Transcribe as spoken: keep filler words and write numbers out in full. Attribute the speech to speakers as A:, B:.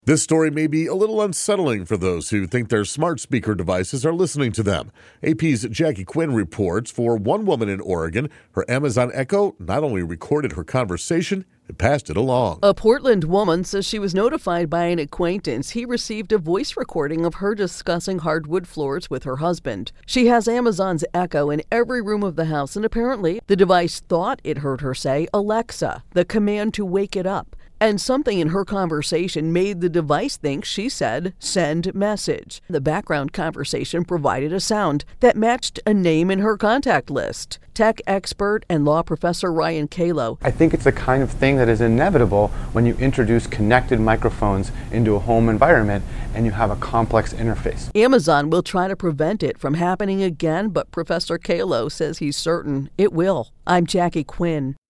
A: This story may be a little unsettling for those who think their smart speaker devices are listening to them. A P's Jackie Quinn reports for one woman in Oregon, her Amazon Echo not only recorded her conversation, it passed it along.
B: A Portland woman says she was notified by an acquaintance he received a voice recording of her discussing hardwood floors with her husband. She has Amazon's Echo in every room of the house, and apparently the device thought it heard her say, "Alexa," the command to wake it up. And something in her conversation made the device think she said, "Send message." The background conversation provided a sound that matched a name in her contact list. Tech expert and law professor Ryan Kalo.
C: I think it's the kind of thing that is inevitable when you introduce connected microphones into a home environment and you have a complex interface.
B: Amazon will try to prevent it from happening again, but Professor Kalo says he's certain it will. I'm Jackie Quinn.